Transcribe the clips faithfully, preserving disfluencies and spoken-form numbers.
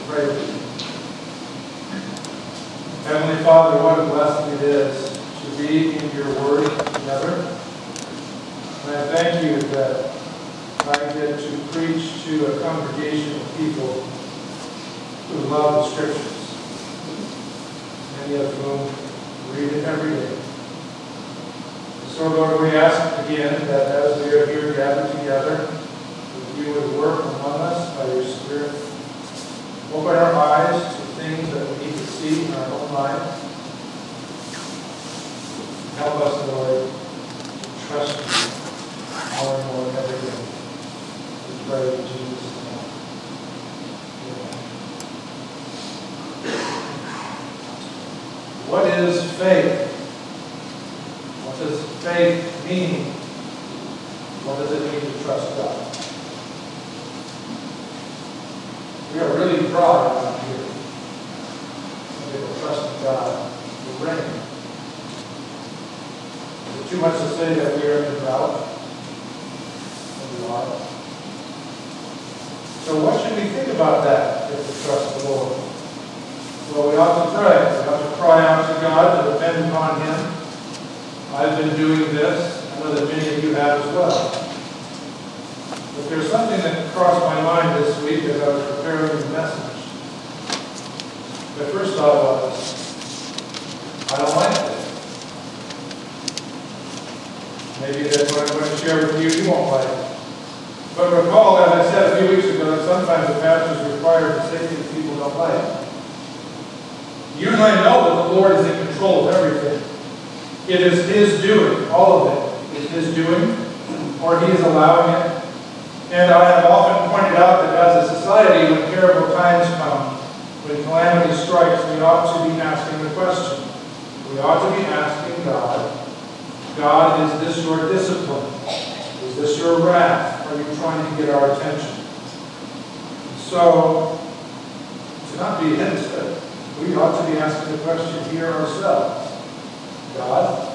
pray with you. Heavenly Father, what a blessing it is to be in your word together. And I thank you that I get to preach to a congregation of people who love the Scriptures, many of whom read it every day. So, Lord, we ask again that as we are here gathered together, that you would work among us by your Spirit. Open our eyes to things that we need to see in our own lives. Help us, Lord, to trust you more and more every day. We pray in Jesus' name. Amen. What is faith? What does faith mean? What does it mean to trust God? We are really broad around here. Some people trust in God will reign. Is it too much to say that we are in the drought? And we are. So what should we think about that if we trust the Lord? Well, we ought to pray. We ought to cry out to God, to depend upon Him. I've been doing this. I know that many of you have as well. But there's something that crossed my mind this week as I was preparing the message. My first thought was, I don't like this. Maybe that's what I'm going to share with you, you won't like it. But recall, as I said a few weeks ago, that sometimes the pastor is required to say things people don't like. You and I know that the Lord is in control of everything. It is His doing. All of it is His doing, or He is allowing it. And I have often pointed out that as a society, when terrible times come, when calamity strikes, we ought to be asking the question. We ought to be asking God, God, is this your discipline? Is this your wrath? Are you trying to get our attention? So, to not be innocent, we ought to be asking the question here ourselves. God,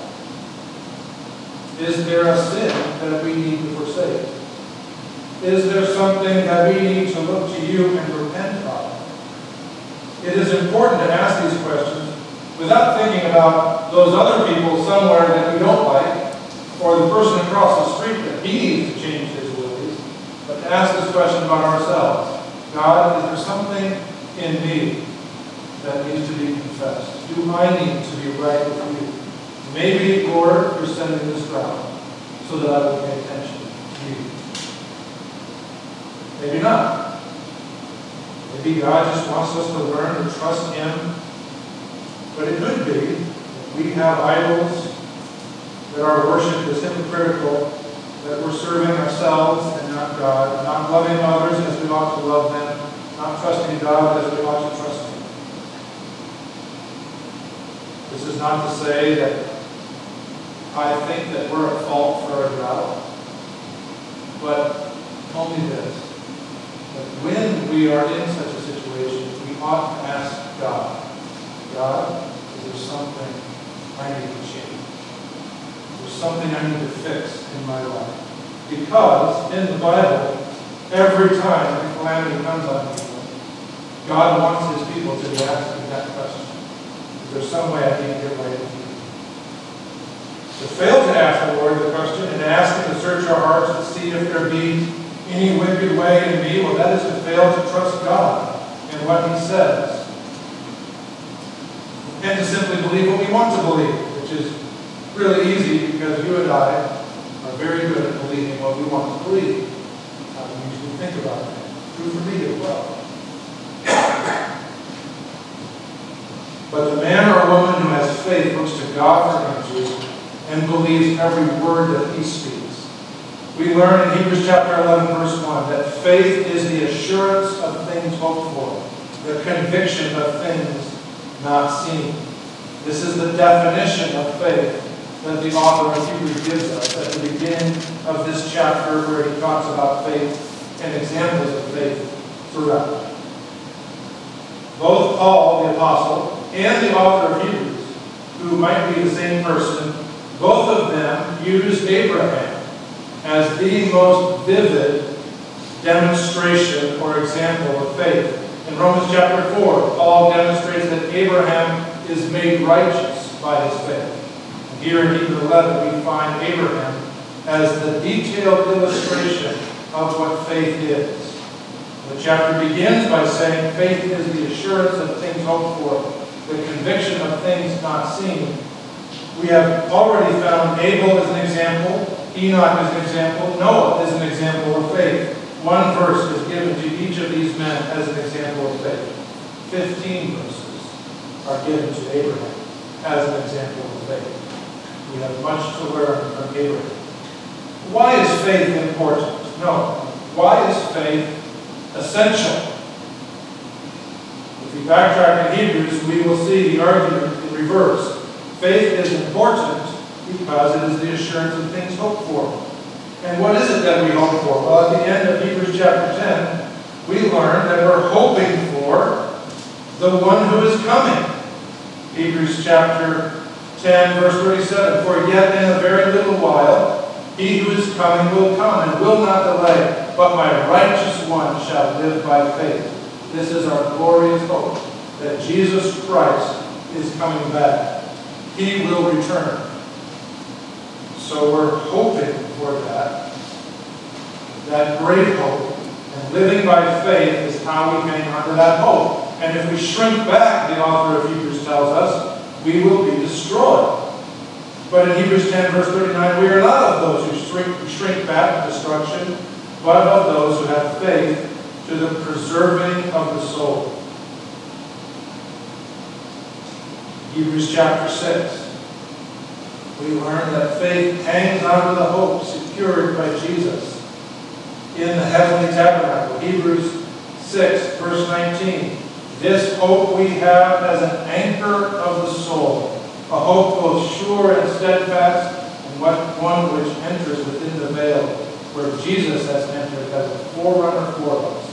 is there a sin that we need to forsake? Is there something that we need to look to you and repent of? It is important to ask these questions without thinking about those other people somewhere that we don't like, or the person across the street that he needs to change his ways, but to ask this question about ourselves. God, is there something in me that needs to be confessed? Do I need to be right with you? Maybe, Lord, you're sending this drought so that I will pay attention to you. Maybe not. Maybe God just wants us to learn to trust Him. But it could be that we have idols, that our worship is hypocritical, that we're serving ourselves and not God, not loving others as we ought to love them, not trusting God as we ought to trust Him. This is not to say that I think that we're at fault for a drought, but only this. That when we are in such a situation, we ought to ask God, God, is there something I need to change? Is there something I need to fix in my life? Because in the Bible, every time a calamity comes on people, God wants His people to be asking that question. Is there some way I need to get right with you? To fail to ask the Lord the question and to ask Him to search our hearts to see if there be any wicked way in me, well, that is to fail to trust God and what He says. And to simply believe what we want to believe, which is really easy because you and I are very good at believing what we want to believe. How we usually think about that. True for me as well. But the man or woman who has faith looks to God for answers and believes every word that He speaks. We learn in Hebrews chapter eleven, verse one, that faith is the assurance of things hoped for, the conviction of things not seen. This is the definition of faith that the author of Hebrews gives us at the beginning of this chapter, where he talks about faith and examples of faith throughout. Both Paul, the apostle, and the author of Hebrews, who might be the same person, both of them used Abraham as the most vivid demonstration or example of faith In Romans chapter four, Paul demonstrates that Abraham is made righteous by his faith. And here in Hebrews eleven, we find Abraham as the detailed illustration of what faith is. The chapter begins by saying faith is the assurance of things hoped for, the conviction of things not seen. We have already found Abel as an example, Enoch as an example, Noah as an example of faith. One verse is given to each of these men as an example of faith. Fifteen verses are given to Abraham as an example of faith. We have much to learn from Abraham. Why is faith important? No. Why is faith essential? If we backtrack in Hebrews, we will see the argument in reverse. Faith is important because it is the assurance of things hoped for. And what is it that we hope for? Well, at the end of Hebrews chapter ten, we learn that we're hoping for the one who is coming. Hebrews chapter ten, verse thirty-seven, for yet in a very little while, he who is coming will come and will not delay, but my righteous one shall live by faith. This is our glorious hope, that Jesus Christ is coming back. He will return. So we're hoping for that, that great hope. And living by faith is how we hang on to that hope. And if we shrink back, the author of Hebrews tells us, we will be destroyed. But in Hebrews ten, verse thirty-nine, we are not of those who shrink, shrink back to destruction, but of those who have faith to the preserving of the soul. Hebrews chapter six. We learn that faith hangs on to the hope secured by Jesus in the heavenly tabernacle. Hebrews six, verse nineteen. This hope we have as an anchor of the soul, a hope both sure and steadfast, and one which enters within the veil, where Jesus has entered as a forerunner for us.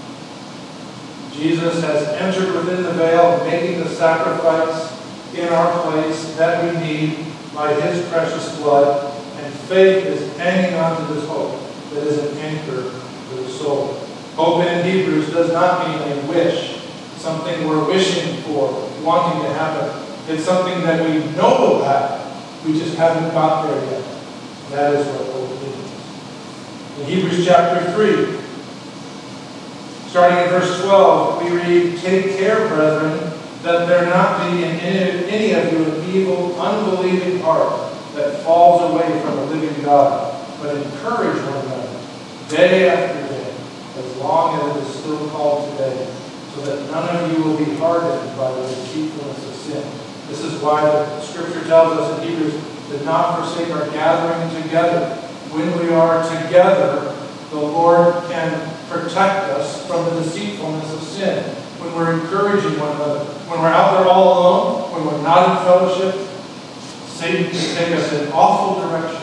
Jesus has entered within the veil, making the sacrifice in our place that we need by his precious blood, and faith is hanging on to this hope that is an anchor to the soul. Hope in Hebrews does not mean a wish, something we're wishing for, wanting to happen. It's something that we know will happen. We just haven't got there yet. That is what hope means. In Hebrews chapter three, starting in verse twelve, we read, take care, brethren, that there not be in any, any of you an evil, unbelieving heart that falls away from the living God, but encourage one another day after day, as long as it is still called today, so that none of you will be hardened by the deceitfulness of sin. This is why the Scripture tells us in Hebrews to not forsake our gathering together. When we are together, the Lord can protect us from the deceitfulness of sin. When we're encouraging one another, when we're out there all alone, when we're not in fellowship, Satan can take us in awful directions.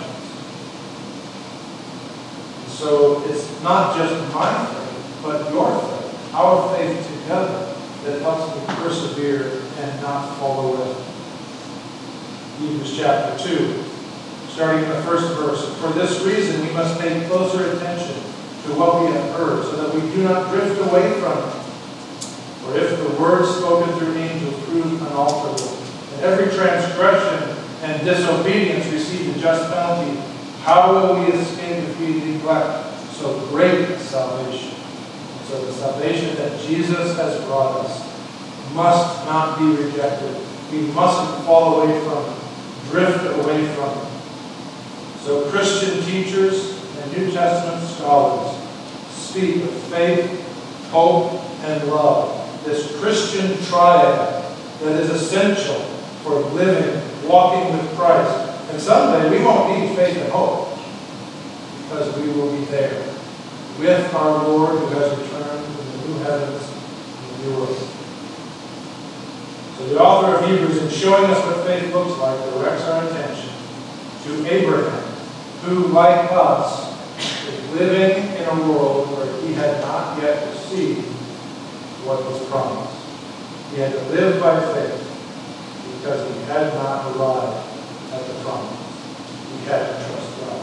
So it's not just my faith, but your faith, our faith together, that helps me persevere and not fall away. Hebrews chapter two, starting in the first verse. For this reason we must pay closer attention to what we have heard, so that we do not drift away from it. For if the word spoken through angels proved unalterable, and every transgression and disobedience received a just penalty, how will we escape if we neglect so great a salvation? So the salvation that Jesus has brought us must not be rejected. We mustn't fall away from it, drift away from it. So Christian teachers and New Testament scholars speak of faith, hope, and love. This Christian triad that is essential for living, walking with Christ. And someday we won't need faith and hope, because we will be there with our Lord who has returned in the new heavens and the new earth. So the author of Hebrews, in showing us what faith looks like, directs our attention to Abraham, who, like us, is living in a world where he had not yet received what was promised. He had to live by faith because he had not arrived at the promise. He had to trust God.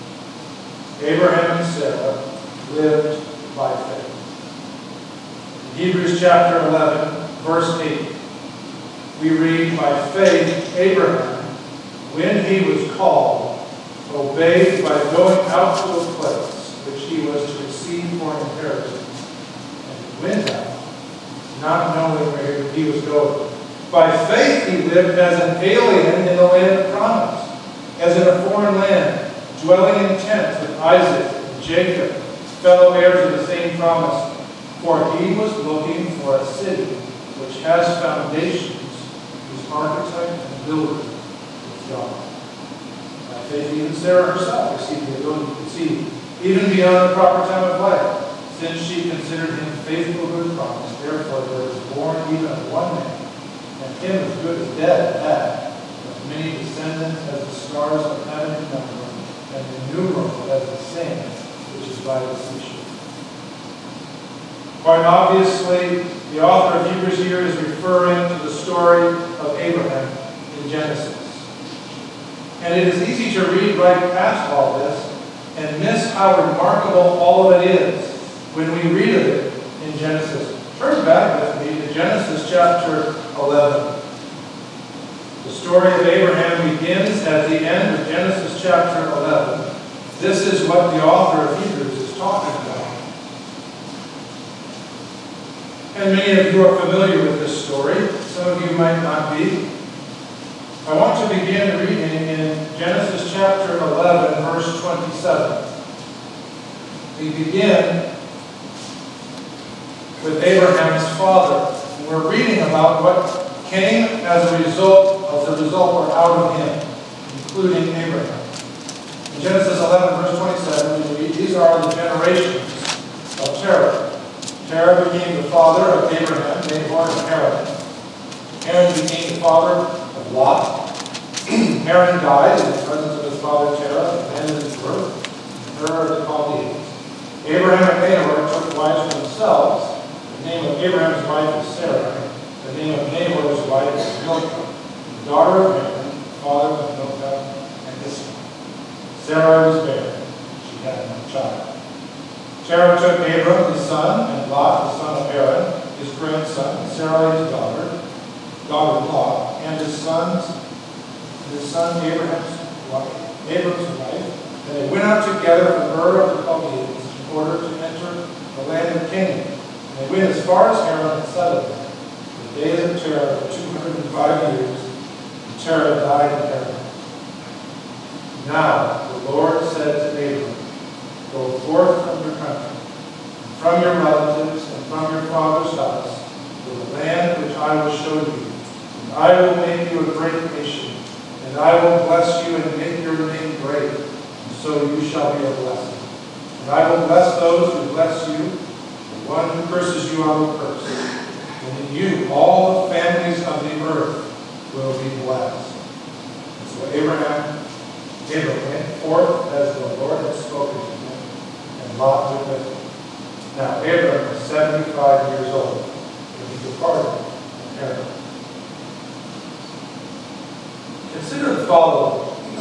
Abraham and Sarah lived by faith. Hebrews chapter eleven, verse eight, we read, by faith Abraham, when he was called, obeyed by going out to a place which he was to receive for an inheritance, and went out, not knowing where he was going. By faith he lived as an alien in the land of promise, as in a foreign land, dwelling in tents with Isaac and Jacob, fellow heirs of the same promise. For he was looking for a city which has foundations, whose architect and builder is God. By faith even Sarah herself received the ability to conceive, even beyond the proper time of life, since she considered him faithful to his promise. Therefore there was born even one man, and him as good as dead at that, with many descendants as the stars of heaven in number, and innumerable as the sand which is by the seashore. Quite obviously, the author of Hebrews here is referring to the story of Abraham in Genesis. And it is easy to read right past all this and miss how remarkable all of it is when we read of it in Genesis. Turn back with me to Genesis chapter eleven. The story of Abraham begins at the end of Genesis chapter eleven. This is what the author of Hebrews is talking about. And many of you are familiar with this story. Some of you might not be. I want to begin reading in Genesis chapter eleven, verse twenty-seven. We begin with Abraham's father. We're reading about what came as a result of the result or out of him, including Abraham. In Genesis eleven, verse twenty-seven, we read, these are the generations of Terah. Terah became the father of Abraham, Nahor, and Haran. Haran became the father of Lot. Haran died in the presence of his father Terah, at the end of his birth, in Ur of the Chaldeans. Abraham and Nahor took wives for themselves. The name of Abraham's wife was Sarah. The name of Nahor's wife was Milcah, the daughter of Haran, father of Milcah and Iscah. Sarah was barren. She had no child. Terah took Abram, his son, and Lot, the son of Haran, his grandson, and Sarai, his daughter, daughter-in-law, and his sons, his son Abraham's wife, Abram's wife, and they went out together from Ur of the Chaldeans in order to enter the land of Canaan. And they went as far as Haran and settled there. The days of Terah were two hundred five years, and Terah died in Haran. Now the Lord said to Abram, go forth from your country, from your relatives, and from your father's house, to the land which I will show you. And I will make you a great nation, and I will bless you and make your name great, and so you shall be a blessing. And I will bless those who bless you, the one who curses you I will curse. And in you all the families of the earth will be blessed. And so Abraham, Abraham went forth as the Lord had spoken to him. Lot went with him. Now, Abram was seventy-five years old when he departed from Haran. Consider the following.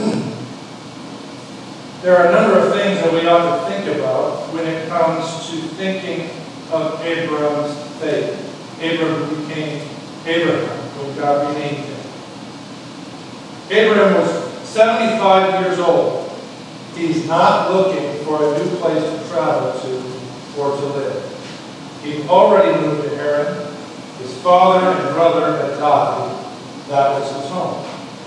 There are a number of things that we ought to think about when it comes to thinking of Abram's faith. Abram became Abraham when God renamed him. Abram was seventy-five years old. He's not looking for a new place to travel to or to live. He already moved to Haran. His father and brother had died. That was his home.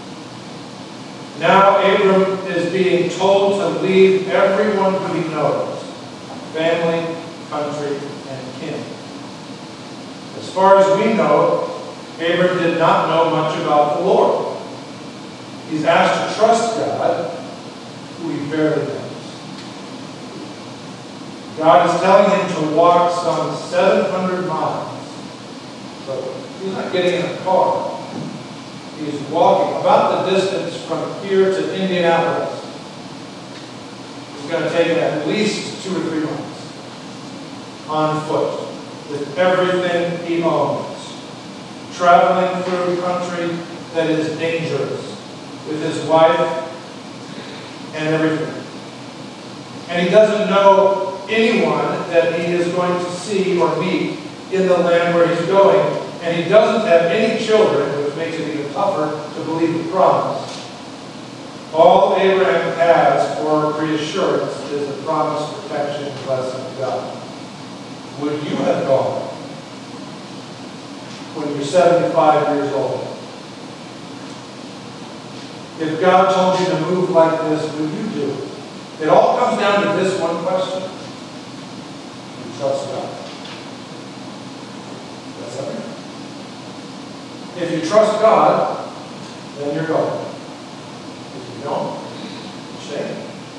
Now Abram is being told to leave everyone who he knows, family, country, and kin. As far as we know, Abram did not know much about the Lord. He's asked to trust God, who he barely knows. God is telling him to walk some seven hundred miles. So he's not getting in a car. He's walking about the distance from here to Indianapolis. It's going to take him at least two or three months on foot with everything he owns. Traveling through country that is dangerous with his wife and everything. And he doesn't know anyone that he is going to see or meet in the land where he's going, and he doesn't have any children, which makes it even tougher to believe the promise. All Abraham has for reassurance is the promised protection and blessing of God. Would you have gone when you're seventy-five years old? If God told you to move like this, would you do it? It all comes down to this one question. You trust God. That's everything. If you trust God, then you're going. If you don't, shame.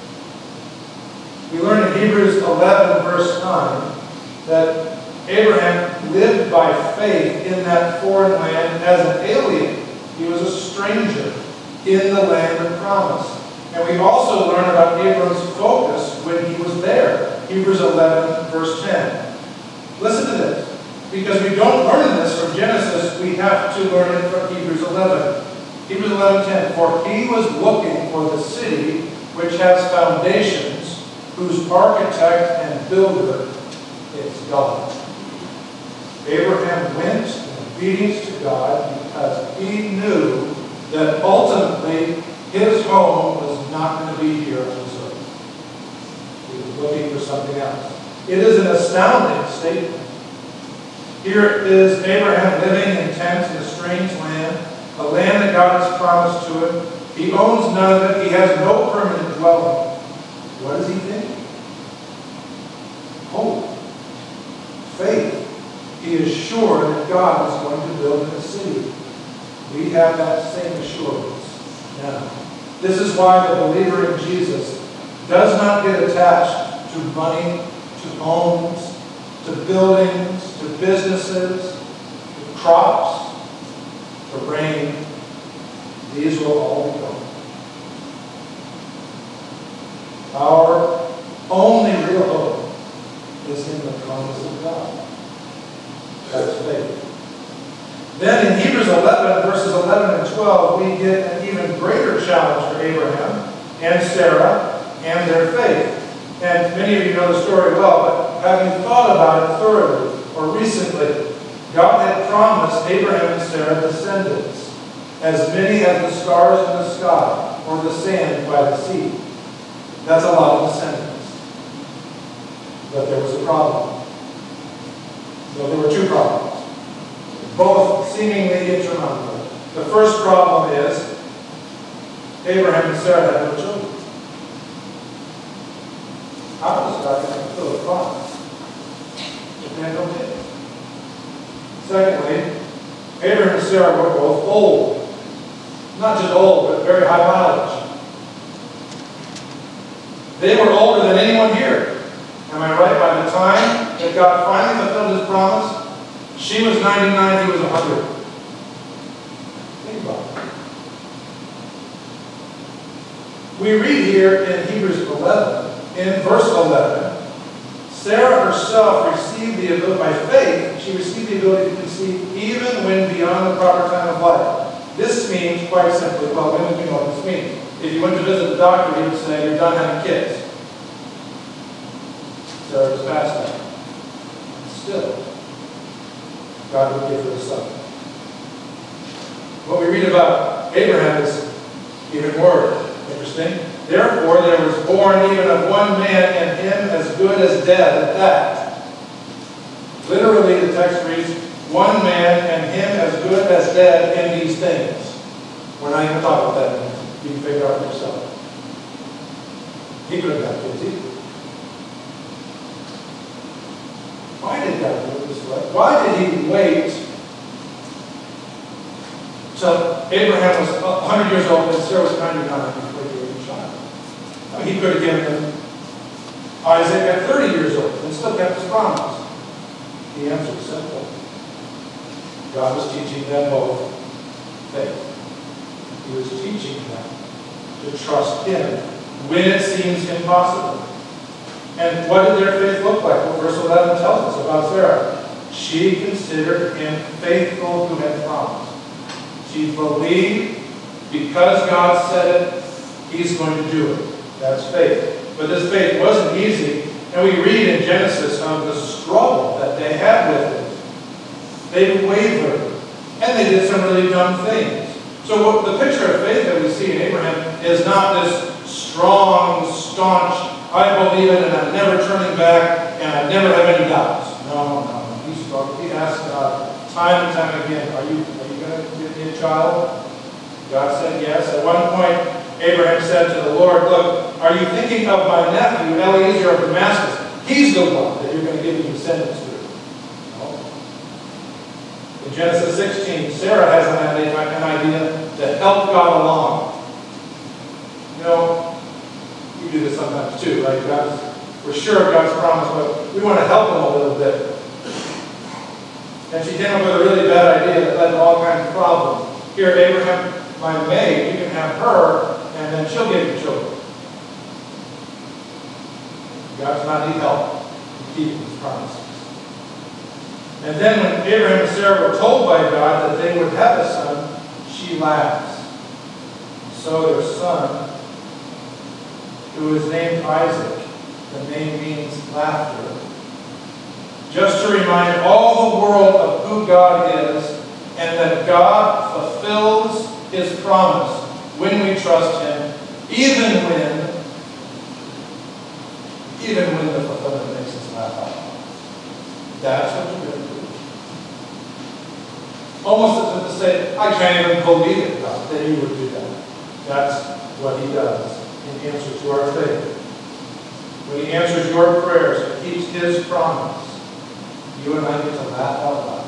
We learn in Hebrews eleven, verse nine, that Abraham lived by faith in that foreign land as an alien. He was a stranger in the land of promise. And we also learn about Abram's focus when he was there. Hebrews eleven, verse ten. Listen to this. Because we don't learn this from Genesis, we have to learn it from Hebrews eleven. Hebrews eleven ten. For he was looking for the city which has foundations, whose architect and builder is God. Abraham went in obedience to God because he knew that ultimately his home was not going to be here on this earth. He was looking for something else. It is an astounding statement. Here is Abraham living in tents in a strange land, a land that God has promised to him. He owns none of it. He has no permanent dwelling. What does he think? Hope. Faith. He is sure that God is going to build him a city. We have that same assurance now. This is why the believer in Jesus does not get attached to money, to homes, to buildings, to businesses, to crops, to rain. These will all be gone. Our only real hope is in the promise of God. That's faith. Then in Hebrews eleven, verses eleven and twelve, we get an even greater challenge for Abraham and Sarah and their faith. And many of you know the story well, but have you thought about it thoroughly or recently? God had promised Abraham and Sarah descendants, as many as the stars in the sky or the sand by the sea. That's a lot of descendants. But there was a problem. So there were two problems, both seemingly insurmountable. The first problem is Abraham and Sarah had no children. How was God going to fulfill a promise if they had no kids? Secondly, Abraham and Sarah were both old. Not just old, but very high mileage. They were older than anyone here. Am I right? By the time that God finally fulfilled his promise, she was ninety-nine, he was one hundred. Think about it. We read here in Hebrews eleven, in verse eleven, Sarah herself received the ability, by faith, she received the ability to conceive even when beyond the proper time of life. This means, quite simply, well, women do know what this means. If you went to visit the doctor, he would say, you're done having kids. Sarah was past that. Still, God would give her a son. What we read about Abraham is even more interesting. Therefore, there was born even of one man, and him as good as dead at that. Literally, the text reads, one man and him as good as dead in these things. We're not even talking about that. You can figure it out for yourself. He could have got kids either. Why did God do it this way? Why did he wait till Abraham was one hundred years old and Sarah was ninety-nine before he gave him a child? I mean, he could have given him Isaac at thirty years old and still kept his promise. The answer is simple. God was teaching them both faith. He was teaching them to trust him when it seems impossible. And what did their faith look like? Well, verse eleven tells us about Sarah. She considered him faithful who had promised. She believed because God said it, he's going to do it. That's faith. But this faith wasn't easy. And we read in Genesis of the struggle that they had with it. They wavered. And they did some really dumb things. So what, the picture of faith that we see in Abraham is not this strong, staunch, I believe it and I'm never turning back and I never have any doubts. No, no, no. He struggled. He asked God time and time again, are you, are you going to give me a child? God said yes. At one point, Abraham said to the Lord, look, are you thinking of my nephew, Eliezer of Damascus? He's the one that you're going to give me descendants to. No. In Genesis sixteen, Sarah has an idea, an idea to help God along. You know, you do this sometimes too, right? God's, we're sure of God's promise, but we want to help him a little bit. And she came up with a really bad idea that led to all kinds of problems. Here, Abraham, my maid, you can have her, and then she'll give you children. God does not need help in keeping his promises. And then when Abraham and Sarah were told by God that they would have a son, she laughs. So their son, who is named Isaac, the name means laughter, just to remind all the world of who God is and that God fulfills his promise when we trust him, even when, even when the fulfillment makes us laugh out loud. That's what you're going to do. Almost as if to say, I can't even believe it, God, that you would do that. That's what he does in answer to our faith. When he answers your prayers and keeps his promise, you and I get to laugh out loud.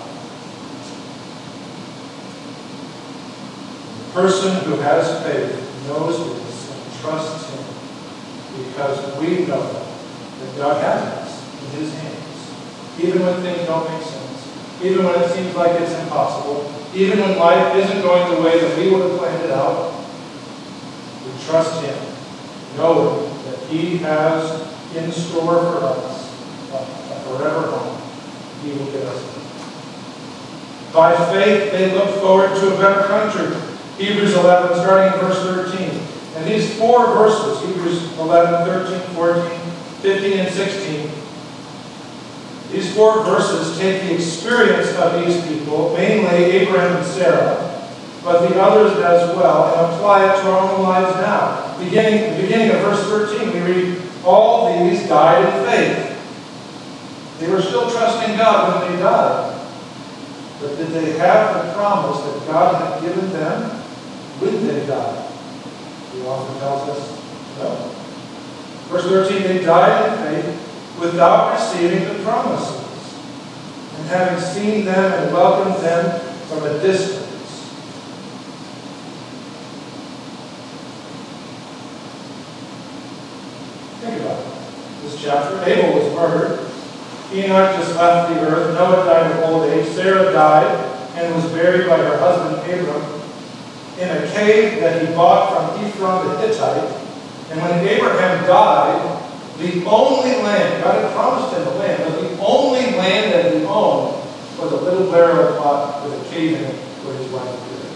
The person who has faith knows this and trusts him because we know that God has us in his hands. Even when things don't make sense, even when it seems like it's impossible, even when life isn't going the way that we would have planned it out, we trust him, knowing that he has in store for us a forever home. He will give us it. By faith, they look forward to a better country. Hebrews eleven, starting in verse thirteen. And these four verses, Hebrews eleven, thirteen, fourteen, fifteen, and sixteen, these four verses take the experience of these people, mainly Abraham and Sarah, but the others as well, and apply it to our own lives now. Beginning, the beginning of verse thirteen, we read, all these died in faith. They were still trusting God when they died. But did they have the promise that God had given them when they died? The author tells us no. Verse thirteen, they died in faith without receiving the promises, and having seen them and welcomed them from a distance. Think about it. This chapter, Abel was murdered. Enoch just left the earth. Noah died of old age. Sarah died and was buried by her husband Abram in a cave that he bought from Ephron the Hittite. And when Abraham died, the only land, God had promised him the land, but the only land that he owned was a little burial plot with a cave in it where his wife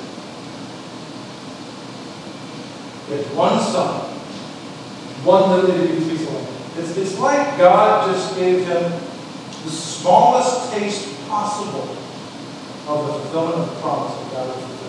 lived. He had one son, one little bitty piece of land. It's, it's like God just gave him the smallest taste possible of the fulfillment of the promise that God has fulfilled.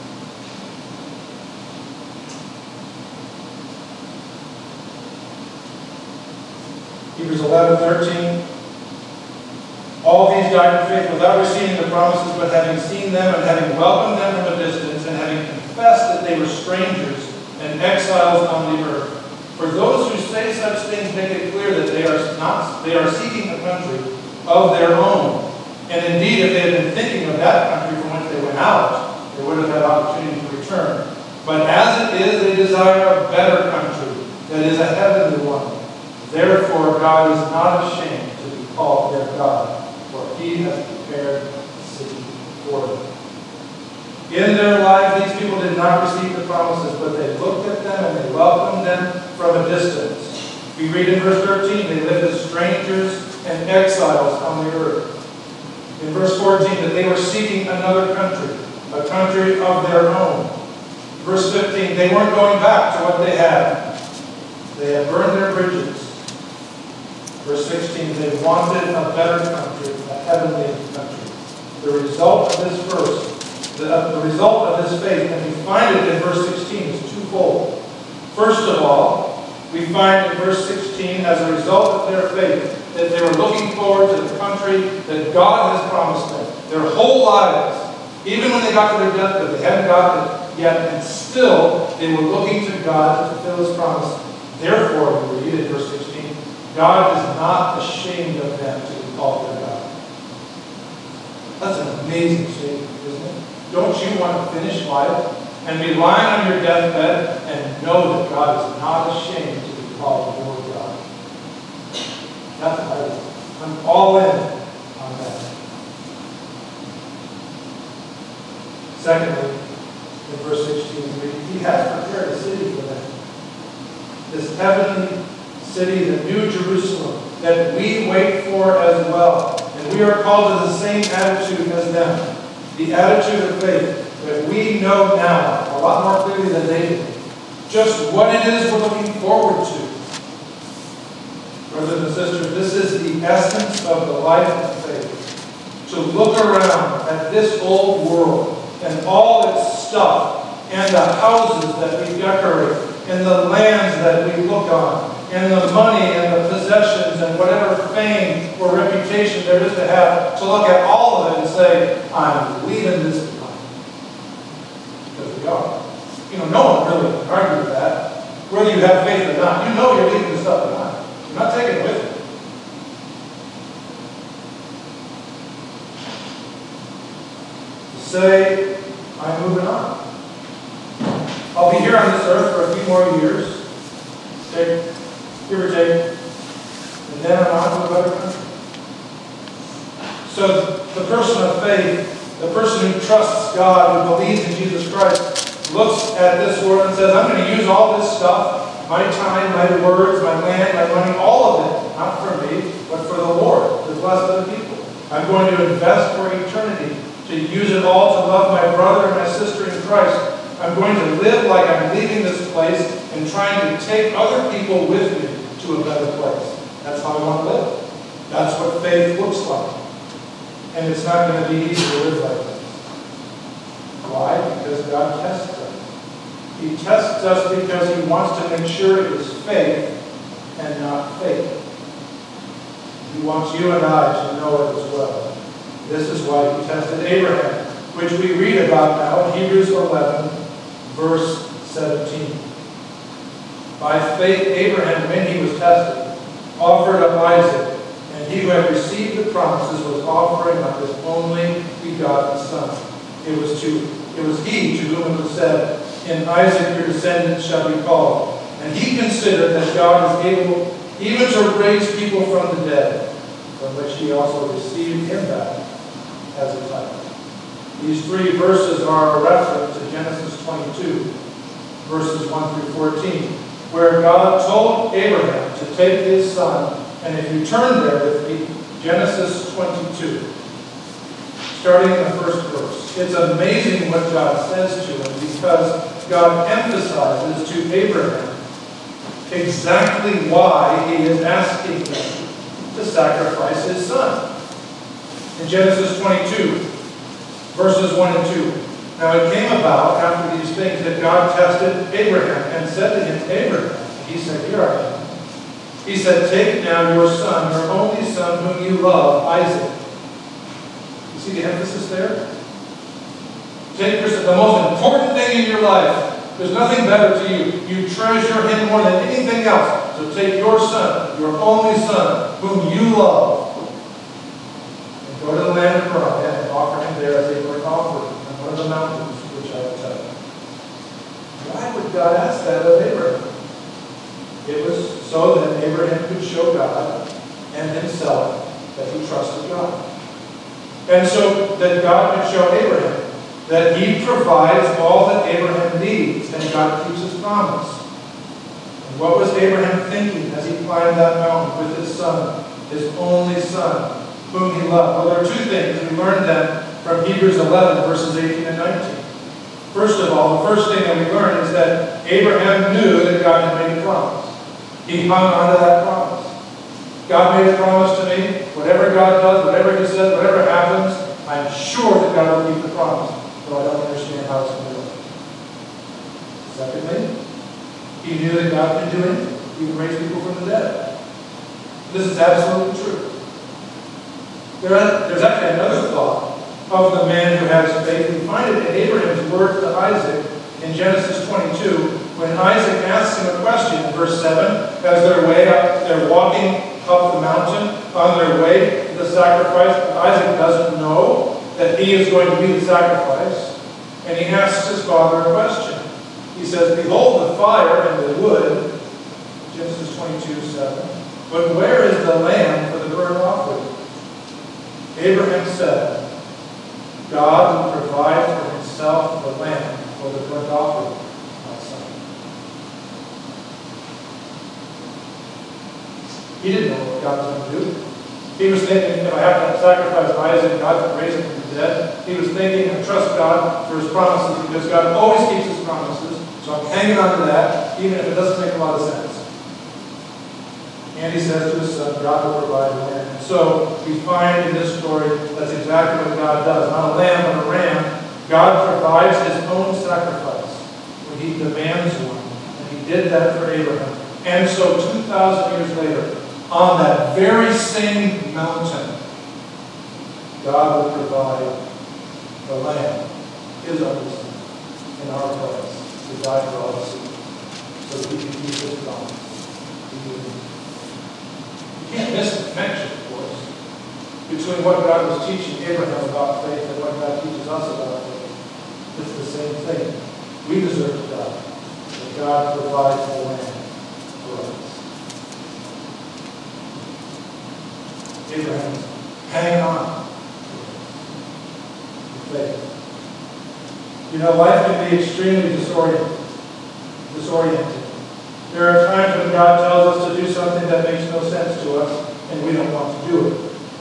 Hebrews eleven, thirteen. All these died in faith without receiving the promises, but having seen them and having welcomed them from a distance and having confessed that they were strangers and exiles on the earth. For those who say such things make it clear that they are not they are seeking a country of their own. And indeed, if they had been thinking of that country from which they went out, they would have had opportunity to return. But as it is, they desire a better country, that is a heavenly one. Therefore, God is not ashamed to be called their God, for he has prepared a city for them. In their lives, these people did not receive the promises, but they looked at them and they welcomed them from a distance. We read in verse thirteen, they lived as strangers and exiles on the earth. In verse fourteen, that they were seeking another country, a country of their own. Verse fifteen, they weren't going back to what they had. They had burned their bridges. Verse sixteen, they wanted a better country, a heavenly country. the result of this verse, the, uh, the result of this faith, and we find it in verse sixteen, is twofold. First of all, we find in verse sixteen, as a result of their faith, that they were looking forward to the country that God has promised them. Their whole lives, even when they got to their deathbed, they hadn't gotten it yet, and still they were looking to God to fulfill His promise. Therefore, we read in verse sixteen, God is not ashamed of them to be called their God. That's an amazing statement, isn't it? Don't you want to finish life and be lying on your deathbed and know that God is not ashamed to be called your God? That's what I want. I'm all in on that. Secondly, in verse sixteen, we read, He has prepared a city for them. This heavenly city, the New Jerusalem, that we wait for as well. And we are called to the same attitude as them. The attitude of faith, that we know now, a lot more clearly than they do, just what it is we're looking forward to. Brothers and sisters, this is the essence of the life of faith. To look around at this old world and all its stuff, and the houses that we decorate, and the lands that we look on, and the money and the possessions and whatever fame or reputation there is to have, to look at all of it and say, I'm leaving this behind. Because we are. You know, no one really can argue with that. Whether you have faith or not, you know you're leaving this stuff behind. You're not taking it with you. To say, I'm moving on. I'll be here on this earth for a few more years. Take, give or take. And then I'm on to a better country. So the person of faith, the person who trusts God, who believes in Jesus Christ, looks at this world and says, I'm going to use all this stuff, my time, my words, my land, my money, all of it, not for me, but for the Lord, to bless other people. I'm going to invest for eternity, to use it all to love my brother and my sister in Christ. I'm going to live like I'm leaving this place and trying to take other people with me to a better place. That's how I want to live. That's what faith looks like. And it's not going to be easy to live like this. Why? Because God tests us. He tests us because He wants to make sure it is faith and not faith. He wants you and I to know it as well. This is why He tested Abraham, which we read about now in Hebrews eleven, verse seventeen. By faith, Abraham, when he was tested, offered up Isaac, and he who had received the promises was offering up his only begotten son. It was to it was he to whom it was said, in Isaac your descendants shall be called. And he considered that God is able even to raise people from the dead, from which he also received him back as a type. These three verses are a reference to Genesis twenty-two, verses one through fourteen, where God told Abraham to take his son, and if you turn there with me, Genesis twenty-two, starting in the first verse. It's amazing what God says to him, because God emphasizes to Abraham exactly why he is asking him to sacrifice his son. In Genesis twenty-two, verses one and two. Now it came about after these things that God tested Abraham and said to him, Abraham, and he said, here I am. He said, take now your son, your only son whom you love, Isaac. You see the emphasis there? Take your son, the most important thing in your life. There's nothing better to you. You treasure him more than anything else. So take your son, your only son, whom you love, and go to the land of Moriah and offer him there as a burnt offering on one of the mountains which I will tell you. Why would God ask that of Abraham? It was so that Abraham could show God and himself that he trusted God. And so that God could show Abraham that he provides all that Abraham needs, and God keeps his promise. And what was Abraham thinking as he climbed that mountain with his son, his only son, whom he loved? Well, there are two things. We learned them from Hebrews eleven, verses eighteen and nineteen. First of all, the first thing that we learn is that Abraham knew that God had made a promise. He hung on to that promise. God made a promise to me. Whatever God does, whatever he says, whatever happens, I'm sure God can do anything, even raise people from the dead. This is absolutely true. There, there's actually another thought of the man who has faith. We find it in Abraham's words to Isaac in Genesis twenty-two, when Isaac asks him a question in verse seven, as they're way up, they're walking up the mountain on their way to the sacrifice. Isaac doesn't know that he is going to be the sacrifice, and he asks his father a question. He says, behold the fire and the wood, Genesis twenty-two, seven, but where is the lamb for the burnt offering? Abraham said, God will provide for himself the lamb for the burnt offering, my son. He didn't know what God was going to do. He was thinking, if I have to sacrifice Isaac, God can raise him from the dead. He was thinking, I trust God for his promises, because God always keeps his promises. So I'm hanging on to that, even if it doesn't make a lot of sense. And he says to his son, God will provide a lamb. And so we find in this story, that's exactly what God does. Not a lamb, but a ram. God provides his own sacrifice when he demands one. And he did that for Abraham. And so two thousand years later, on that very same mountain, God will provide the lamb, his own son, in our place, to die for all the sin, so that we can keep his promise. You can't miss the connection, of course, between what God was teaching Abraham about faith and what God teaches us about faith. It's the same thing. We deserve to die, but God provides the lamb for us. Abraham, hang on to faith. You know, life can be extremely disoriented. disoriented. There are times when God tells us to do something that makes no sense to us, and we don't want to do it.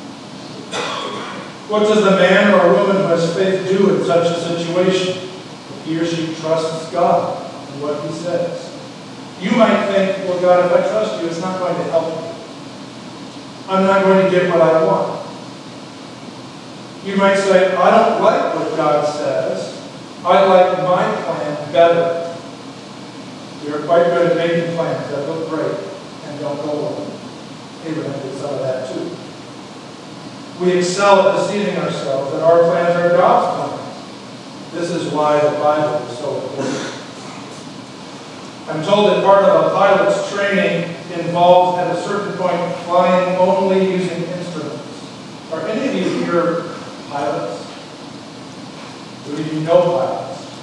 What does the man or woman who has faith do in such a situation? He or she trusts God in what he says. You might think, well, God, if I trust you, it's not going to help me. I'm not going to get what I want. You might say, I don't like what God says. I like my plan better. We are quite good at making plans that look great and don't go well. Abraham did some of that too. We excel at deceiving ourselves that our plans are God's plans. This is why the Bible is so important. I'm told that part of a pilot's training involves, at a certain point, flying only using instruments. Are any of you here pilots? Do any of you know pilots?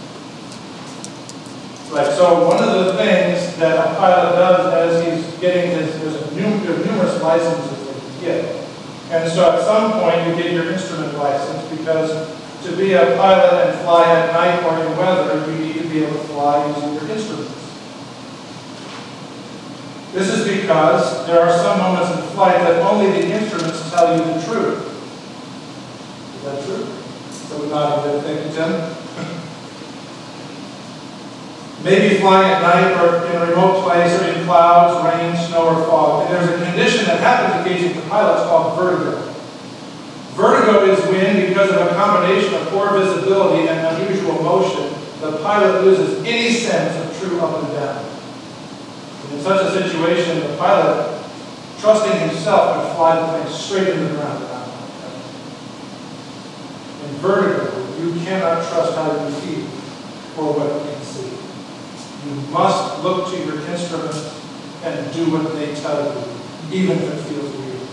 Right, so one of the things that a pilot does as he's getting his, there's, a num there's numerous licenses that you get. And so at some point you get your instrument license, because to be a pilot and fly at night or in weather, you need to be able to fly using your instruments. This is because there are some moments in flight that only the instruments tell you the truth. Is that true? So we're not a good thing, Tim? Maybe flying at night or in a remote place or in clouds, rain, snow, or fog. And there's a condition that happens occasionally to pilots called vertigo. Vertigo is when, because of a combination of poor visibility and unusual motion, the pilot loses any sense of true up and down. And in such a situation, the pilot, trusting himself, would fly the plane straight into the ground. In vertigo, you cannot trust how you feel or what you can see. You must look to your instruments and do what they tell you, even if it feels weird.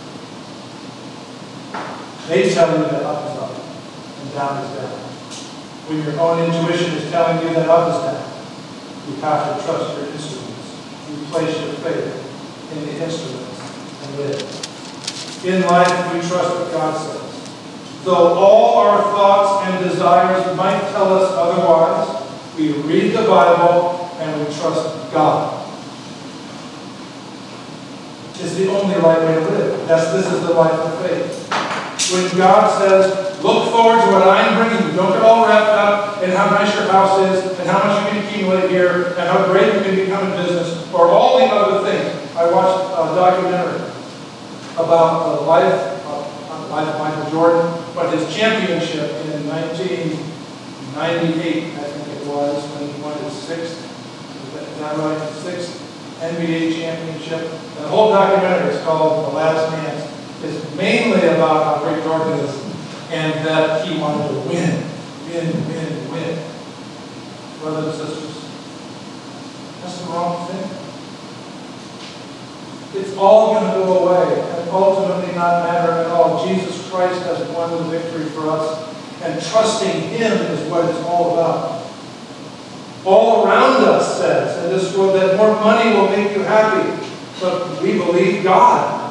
They tell you that up is up and down is down. When your own intuition is telling you that up is down, you have to trust your instruments. You place your faith in the instruments and live. In life, we trust what God says. Though all our thoughts and desires might tell us otherwise, we read the Bible and we trust God. It's the only right way to live. That's, this is the life of faith. When God says, look forward to what I'm bringing you. Don't get all wrapped up in how nice your house is and how much you can accumulate here and how great you can become in business or all the other things. I watched a documentary about the life of, the life of Michael Jordan, but his championship in nineteen ninety-eight, I think it was, when he won his sixth Is that right? Sixth N B A championship. And the whole documentary is called The Last Dance. It's mainly about how great Jordan is and that he wanted to win, win, win, win. Brothers and sisters, that's the wrong thing. It's all going to go away and ultimately not matter at all. Jesus Christ has won the victory for us, and trusting Him is what it's all about. All around us says in this world that more money will make you happy, but we believe God,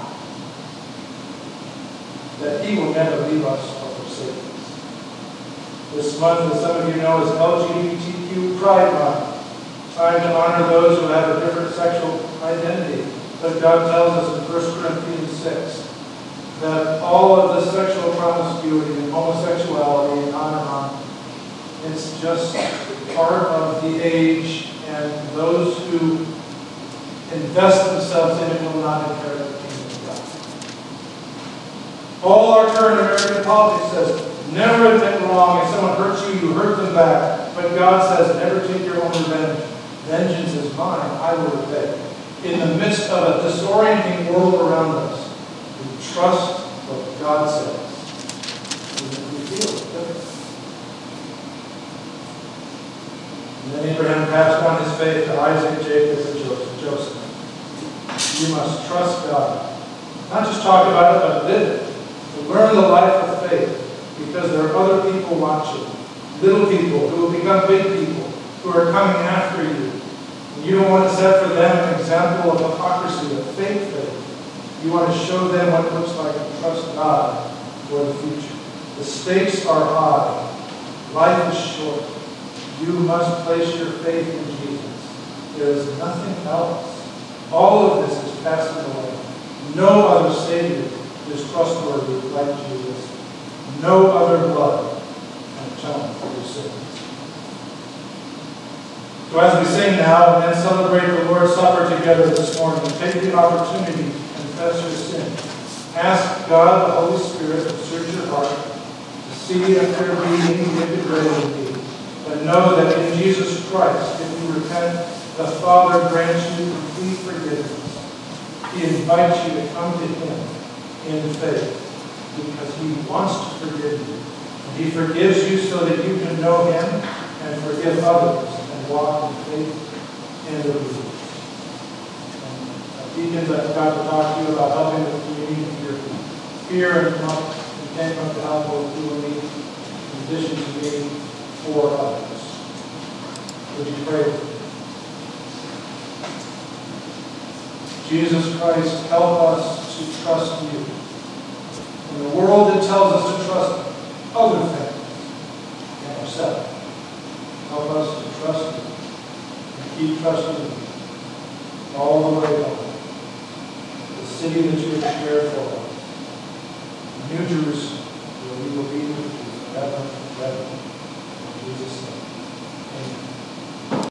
that He will never leave us or forsake us. This month, as some of you know, is L G B T Q Pride Month, trying to honor those who have a different sexual identity. But God tells us in First Corinthians six that all of the sexual promiscuity and homosexuality and on and on, it's just part of the age, and those who invest themselves in it will not inherit the kingdom of God. All our current American politics says, never admit wrong. If someone hurts you, you hurt them back. But God says, never take your own revenge. Vengeance is mine, I will repay. In the midst of a disorienting world around us, we trust what God says. And we feel it. And then Abraham passed on his faith to Isaac, Jacob, and Joseph. You must trust God. Not just talk about it, but live it. To learn the life of faith, because there are other people watching. Little people who will become big people, who are coming after you. And you don't want to set for them an example of hypocrisy, of fake faith. You want to show them what it looks like to trust God for the future. The stakes are high. Life is short. You must place your faith in Jesus. There is nothing else. All of this is passing away. No other Savior is trustworthy like Jesus. No other blood can atone for your sins. So as we sing now and then celebrate the Lord's Supper together this morning, take the opportunity to confess your sin. Ask God, the Holy Spirit, to search your heart, to see if there be any wicked way in thee. But know that in Jesus Christ, if you repent, the Father grants you complete forgiveness. He invites you to come to Him in faith because He wants to forgive you. And He forgives you so that you can know Him and forgive others and walk in faith and obedience. And deacons, I've got to talk to you about helping with communion here. Here and month, you can't come to help with you and me, in addition to me, for others. Would you pray with me? Jesus Christ, help us to trust you. In the world, it tells us to trust other things and ourselves. Help us to trust you and keep trusting you all the way home. The city that you have prepared for us. New Jerusalem, where we will be with you forever and forever. In Jesus' name.